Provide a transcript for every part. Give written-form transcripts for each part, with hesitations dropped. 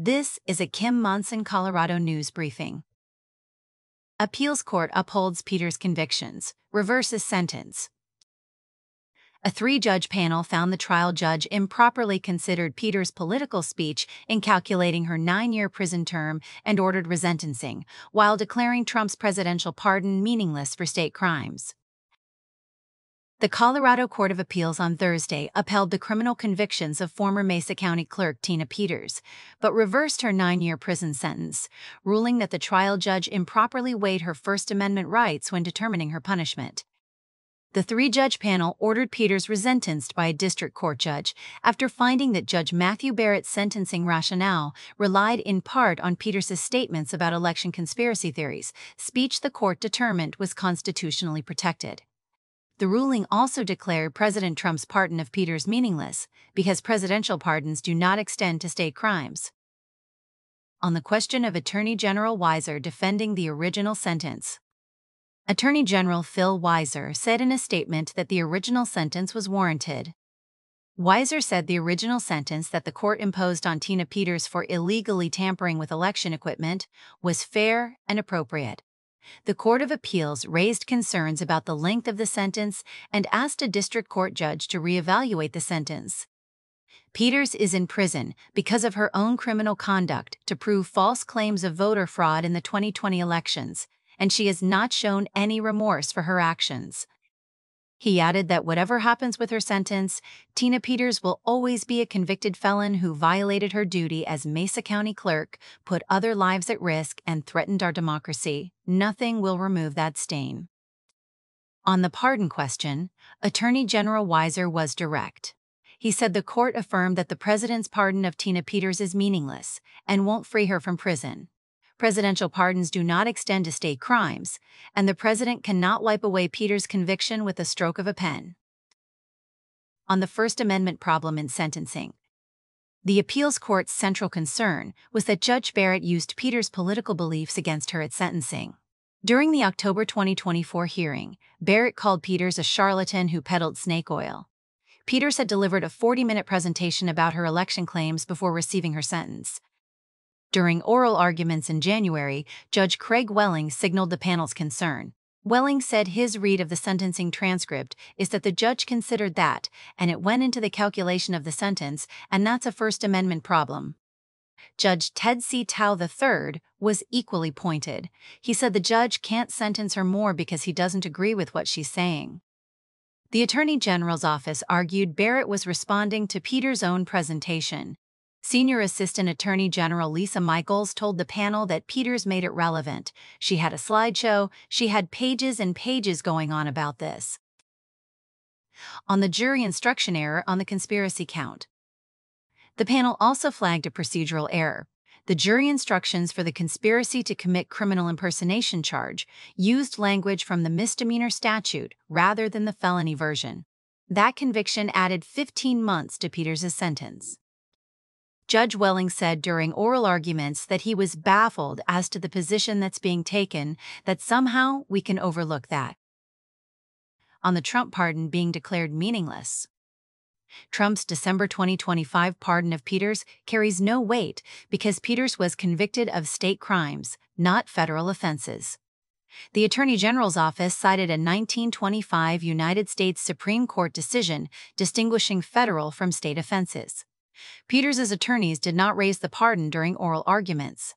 This is a Kim Monson, Colorado News Briefing. Appeals Court upholds Peters' convictions, reverses sentence. A three-judge panel found the trial judge improperly considered Peters' political speech in calculating her 9-year prison term and ordered resentencing, while declaring Trump's presidential pardon meaningless for state crimes. The Colorado Court of Appeals on Thursday upheld the criminal convictions of former Mesa County Clerk Tina Peters, but reversed her 9-year prison sentence, ruling that the trial judge improperly weighed her First Amendment rights when determining her punishment. The three-judge panel ordered Peters resentenced by a district court judge after finding that Judge Matthew Barrett's sentencing rationale relied in part on Peters' statements about election conspiracy theories, speech the court determined was constitutionally protected. The ruling also declared President Trump's pardon of Peters meaningless because presidential pardons do not extend to state crimes. On the question of Attorney General Weiser defending the original sentence, Attorney General Phil Weiser said in a statement that the original sentence was warranted. Weiser said the original sentence that the court imposed on Tina Peters for illegally tampering with election equipment was fair and appropriate. The Court of Appeals raised concerns about the length of the sentence and asked a district court judge to reevaluate the sentence. Peters is in prison because of her own criminal conduct to prove false claims of voter fraud in the 2020 elections, and she has not shown any remorse for her actions. He added that whatever happens with her sentence, Tina Peters will always be a convicted felon who violated her duty as Mesa County Clerk, put other lives at risk, and threatened our democracy. Nothing will remove that stain. On the pardon question, Attorney General Weiser was direct. He said the court affirmed that the president's pardon of Tina Peters is meaningless and won't free her from prison. Presidential pardons do not extend to state crimes, and the president cannot wipe away Peters' conviction with a stroke of a pen. On the First Amendment problem in sentencing, the appeals court's central concern was that Judge Barrett used Peters' political beliefs against her at sentencing. During the October 2024 hearing, Barrett called Peters a charlatan who peddled snake oil. Peters had delivered a 40-minute presentation about her election claims before receiving her sentence. During oral arguments in January, Judge Craig Welling signaled the panel's concern. Welling said his read of the sentencing transcript is that the judge considered that, and it went into the calculation of the sentence, and that's a First Amendment problem. Judge Ted C. Tao III was equally pointed. He said the judge can't sentence her more because he doesn't agree with what she's saying. The Attorney General's office argued Barrett was responding to Peters' own presentation. Senior Assistant Attorney General Lisa Michaels told the panel that Peters made it relevant. She had a slideshow, she had pages and pages going on about this. On the jury instruction error on the conspiracy count, the panel also flagged a procedural error. The jury instructions for the conspiracy to commit criminal impersonation charge used language from the misdemeanor statute rather than the felony version. That conviction added 15 months to Peters' sentence. Judge Welling said during oral arguments that he was baffled as to the position that's being taken, that somehow we can overlook that. On the Trump pardon being declared meaningless, Trump's December 2025 pardon of Peters carries no weight because Peters was convicted of state crimes, not federal offenses. The Attorney General's office cited a 1925 United States Supreme Court decision distinguishing federal from state offenses. Peters' attorneys did not raise the pardon during oral arguments.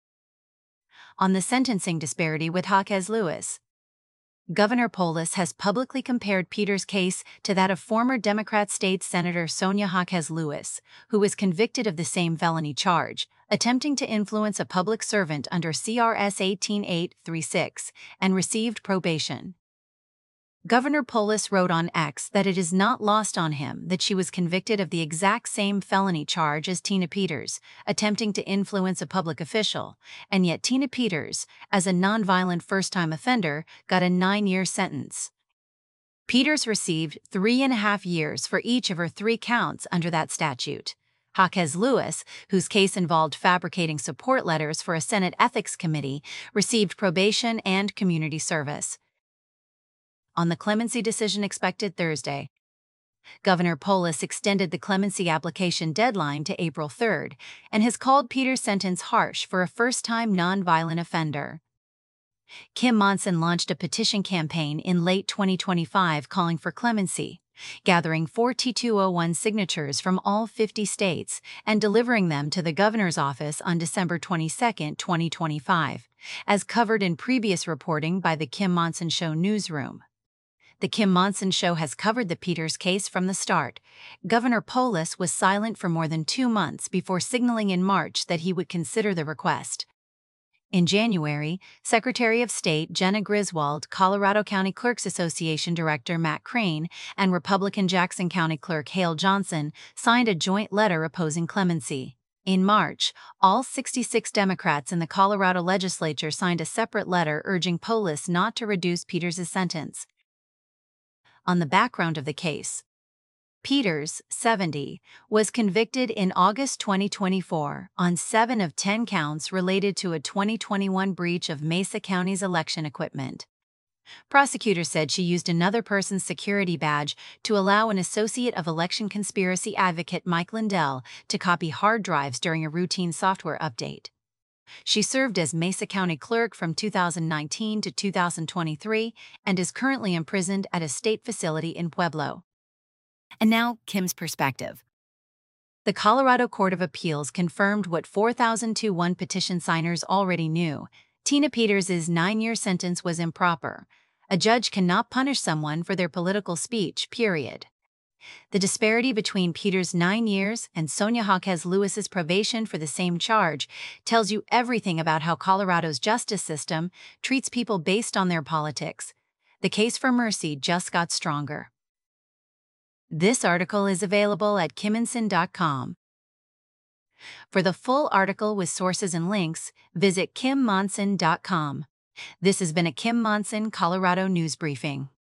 On the sentencing disparity with Jaquez Lewis, Governor Polis has publicly compared Peters' case to that of former Democrat State Senator Sonia Jaquez Lewis, who was convicted of the same felony charge, attempting to influence a public servant under CRS 18836, and received probation. Governor Polis wrote on X that it is not lost on him that she was convicted of the exact same felony charge as Tina Peters, attempting to influence a public official, and yet Tina Peters, as a nonviolent first-time offender, got a 9-year sentence. Peters received 3.5 years for each of her 3 counts under that statute. Jaquez Lewis, whose case involved fabricating support letters for a Senate Ethics Committee, received probation and community service. On the clemency decision expected Thursday, Governor Polis extended the clemency application deadline to April 3 and has called Peters' sentence harsh for a first-time nonviolent offender. Kim Monson launched a petition campaign in late 2025 calling for clemency, gathering 4201 signatures from all 50 states and delivering them to the governor's office on December 22, 2025, as covered in previous reporting by the Kim Monson Show newsroom. The Kim Monson Show has covered the Peters case from the start. Governor Polis was silent for more than 2 months before signaling in March that he would consider the request. In January, Secretary of State Jena Griswold, Colorado County Clerks Association Director Matt Crane, and Republican Jackson County Clerk Hale Johnson signed a joint letter opposing clemency. In March, all 66 Democrats in the Colorado legislature signed a separate letter urging Polis not to reduce Peters' sentence. On the background of the case, Peters, 70, was convicted in August 2024 on 7 of 10 counts related to a 2021 breach of Mesa County's election equipment. Prosecutors said she used another person's security badge to allow an associate of election conspiracy advocate Mike Lindell to copy hard drives during a routine software update. She served as Mesa County Clerk from 2019 to 2023 and is currently imprisoned at a state facility in Pueblo. And now, Kim's perspective. The Colorado Court of Appeals confirmed what 4,021 petition signers already knew. Tina Peters' 9-year sentence was improper. A judge cannot punish someone for their political speech, period. The disparity between Peters' 9 years and Sonia Jaquez Lewis's probation for the same charge tells you everything about how Colorado's justice system treats people based on their politics. The case for mercy just got stronger. This article is available at kimmonson.com. For the full article with sources and links, visit kimmonson.com. This has been a Kim Monson Colorado News Briefing.